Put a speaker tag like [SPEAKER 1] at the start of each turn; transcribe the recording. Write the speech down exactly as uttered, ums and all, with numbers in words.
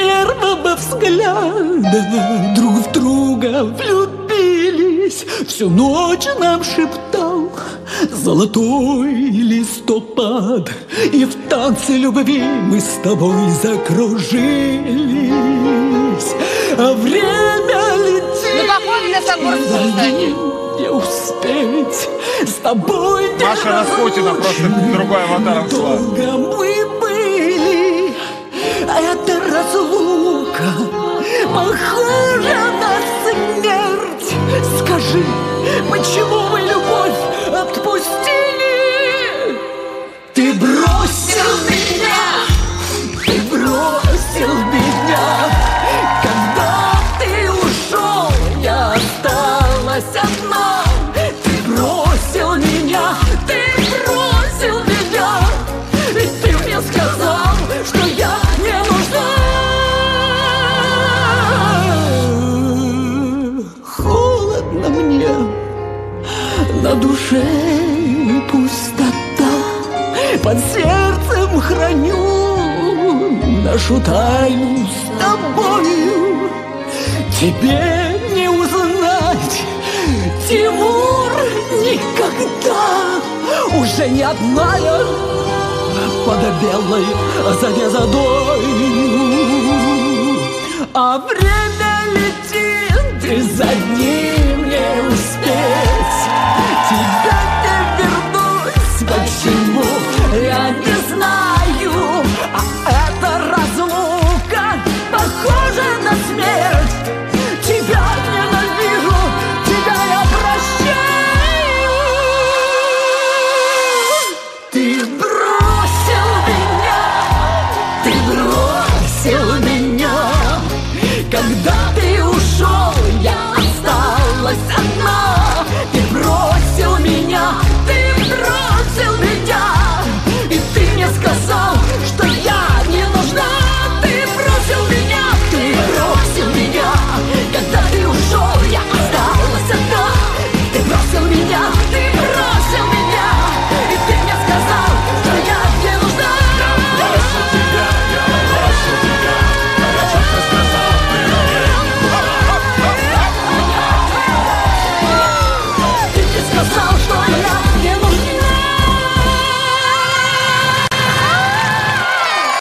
[SPEAKER 1] первого взгляда друг в друга влюбились. Всю ночь нам шептал золотой листопад, и в танце любви мы с тобой закружились. А время летит.
[SPEAKER 2] Ну какой для собой
[SPEAKER 1] не успеть с тобой.
[SPEAKER 3] Маша Распутина, просто другой аватар.
[SPEAKER 1] Долго мы были, а эта разлука похожа на смерть. Скажи, почему мы любовь отпустили? Ты бросил меня, ты бросил меня. Когда ты ушел, я осталась одна. Ты бросил меня, ты бросил меня. Ведь ты мне сказал, что я не нужна. Холодно мне, на душе пустота. Под сердцем храню нашу тайну с тобою. Тебе не узнать, Тимур, никогда. Уже не одна я под белой завесой. А время летит из-за